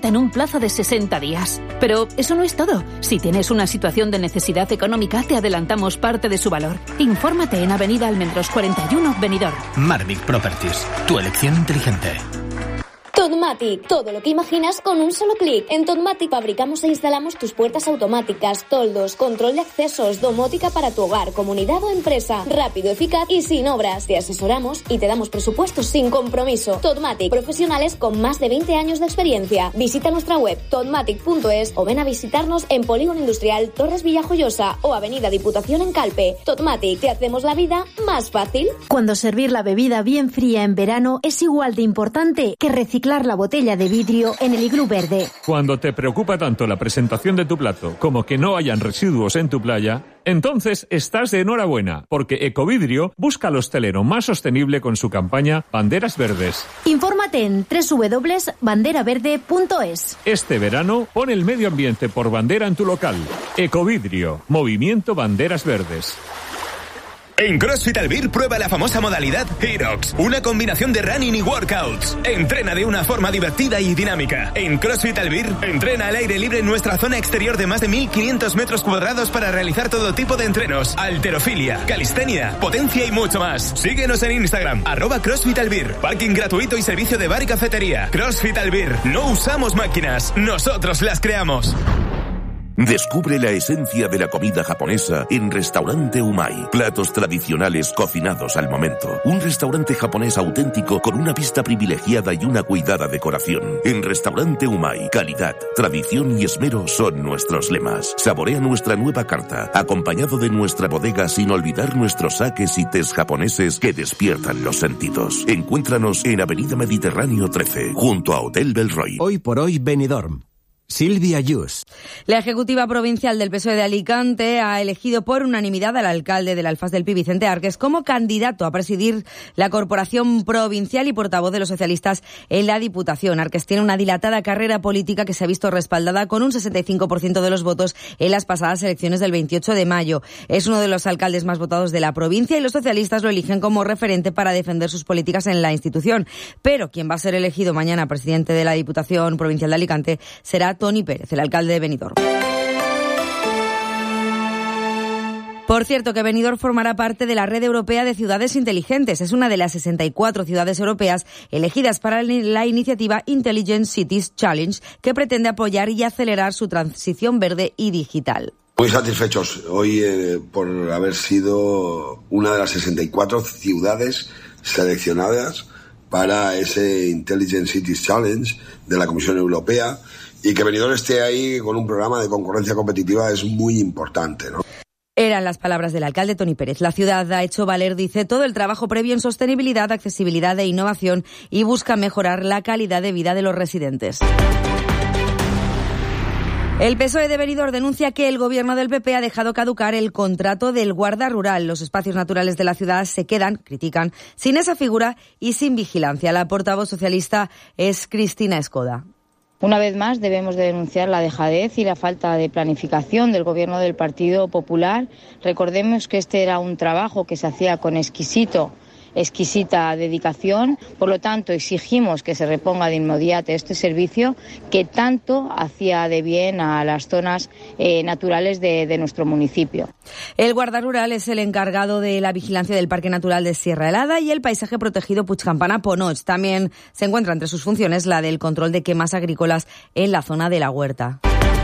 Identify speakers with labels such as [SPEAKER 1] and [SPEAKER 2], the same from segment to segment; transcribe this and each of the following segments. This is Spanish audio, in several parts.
[SPEAKER 1] en un plazo de 60 días. Pero eso no es todo. Si tienes una situación de necesidad económica, te adelantamos parte de su valor. Infórmate en Avenida Almendros 41, Benidorm.
[SPEAKER 2] Marvic Properties, tu elección inteligente.
[SPEAKER 3] Totmatic, todo lo que imaginas con un solo clic. En Totmatic fabricamos e instalamos tus puertas automáticas, toldos, control de accesos, domótica para tu hogar, comunidad o empresa. Rápido, eficaz y sin obras. Te asesoramos y te damos presupuestos sin compromiso. Totmatic, profesionales con más de 20 años de experiencia. Visita nuestra web totmatic.es o ven a visitarnos en Polígono Industrial Torres Villajoyosa o Avenida Diputación en Calpe. Totmatic, te hacemos la vida más fácil.
[SPEAKER 4] Cuando servir la bebida bien fría en verano es igual de importante que reciclar la botella de vidrio en el iglú verde.
[SPEAKER 5] Cuando te preocupa tanto la presentación de tu plato como que no hayan residuos en tu playa, entonces estás de enhorabuena, porque Ecovidrio busca al hostelero más sostenible con su campaña Banderas Verdes.
[SPEAKER 4] Infórmate en www.banderaverde.es.
[SPEAKER 5] Este verano, pon el medio ambiente por bandera en tu local. Ecovidrio, Movimiento Banderas Verdes.
[SPEAKER 6] En CrossFit Albir prueba la famosa modalidad HEROX, una combinación de running y workouts. Entrena de una forma divertida y dinámica. En CrossFit Albir, entrena al aire libre en nuestra zona exterior de más de 1.500 metros cuadrados para realizar todo tipo de entrenos, halterofilia, calistenia, potencia y mucho más. Síguenos en Instagram, @CrossFit Albir. Parking gratuito y servicio de bar y cafetería. CrossFit Albir. No usamos máquinas, nosotros las creamos.
[SPEAKER 7] Descubre la esencia de la comida japonesa en Restaurante Umai. Platos tradicionales cocinados al momento. Un restaurante japonés auténtico con una vista privilegiada y una cuidada decoración. En Restaurante Umai, calidad, tradición y esmero son nuestros lemas. Saborea nuestra nueva carta, acompañado de nuestra bodega sin olvidar nuestros sakes y tés japoneses que despiertan los sentidos. Encuéntranos en Avenida Mediterráneo 13, junto a Hotel Belroy.
[SPEAKER 8] Hoy por hoy, Benidorm. Silvia Yus.
[SPEAKER 9] La Ejecutiva Provincial del PSOE de Alicante ha elegido por unanimidad al alcalde del Alfaz del Pi, Vicente Arques, como candidato a presidir la Corporación Provincial y portavoz de los socialistas en la Diputación. Arques tiene una dilatada carrera política que se ha visto respaldada con un 65% de los votos en las pasadas elecciones del 28 de mayo. Es uno de los alcaldes más votados de la provincia y los socialistas lo eligen como referente para defender sus políticas en la institución. Pero quien va a ser elegido mañana presidente de la Diputación Provincial de Alicante será Toni Pérez, el alcalde de Benidorm. Por cierto, que Benidorm formará parte de la Red Europea de Ciudades Inteligentes. Es una de las 64 ciudades europeas elegidas para la iniciativa Intelligent Cities Challenge, que pretende apoyar y acelerar su transición verde y digital.
[SPEAKER 10] Muy satisfechos hoy por haber sido una de las 64 ciudades seleccionadas para ese Intelligent Cities Challenge de la Comisión Europea. Y que Benidorm esté ahí con un programa de concurrencia competitiva es muy importante, ¿no?
[SPEAKER 9] Eran las palabras del alcalde Toni Pérez. La ciudad ha hecho valer, dice, todo el trabajo previo en sostenibilidad, accesibilidad e innovación y busca mejorar la calidad de vida de los residentes. El PSOE de Benidorm denuncia que el gobierno del PP ha dejado caducar el contrato del guarda rural. Los espacios naturales de la ciudad se quedan, critican, sin esa figura y sin vigilancia. La portavoz socialista es Cristina Escoda.
[SPEAKER 11] Una vez más debemos de denunciar la dejadez y la falta de planificación del gobierno del Partido Popular. Recordemos que este era un trabajo que se hacía con exquisita dedicación, por lo tanto exigimos que se reponga de inmediato este servicio que tanto hacía de bien a las zonas naturales de nuestro municipio.
[SPEAKER 9] El guarda rural es el encargado de la vigilancia del Parque Natural de Sierra Helada y el paisaje protegido Puigcampana-Ponoch. También se encuentra entre sus funciones la del control de quemas agrícolas en la zona de la huerta.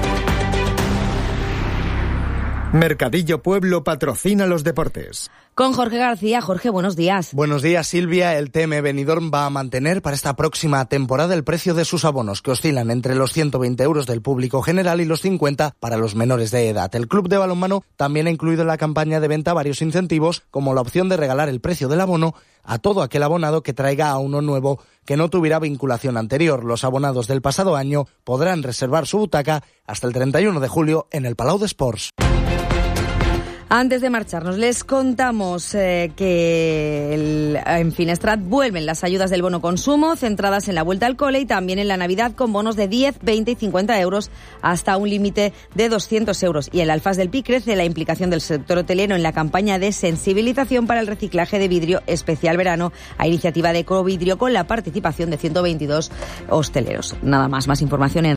[SPEAKER 12] Mercadillo Pueblo patrocina los deportes.
[SPEAKER 9] Con Jorge García. Jorge, buenos días.
[SPEAKER 13] Buenos días, Silvia. El TM Benidorm va a mantener para esta próxima temporada el precio de sus abonos, que oscilan entre los 120 euros del público general y los 50 para los menores de edad. El club de balonmano también ha incluido en la campaña de venta varios incentivos, como la opción de regalar el precio del abono a todo aquel abonado que traiga a uno nuevo que no tuviera vinculación anterior. Los abonados del pasado año podrán reservar su butaca hasta el 31 de julio en el Palau d'Esports.
[SPEAKER 9] Antes de marcharnos, les contamos que en Finestrat vuelven las ayudas del bono consumo, centradas en la vuelta al cole y también en la Navidad, con bonos de 10, 20 y 50 euros hasta un límite de 200 euros. Y en el Alfaz del Pi crece la implicación del sector hotelero en la campaña de sensibilización para el reciclaje de vidrio especial verano, a iniciativa de Ecovidrio, con la participación de 122 hosteleros. Nada más información en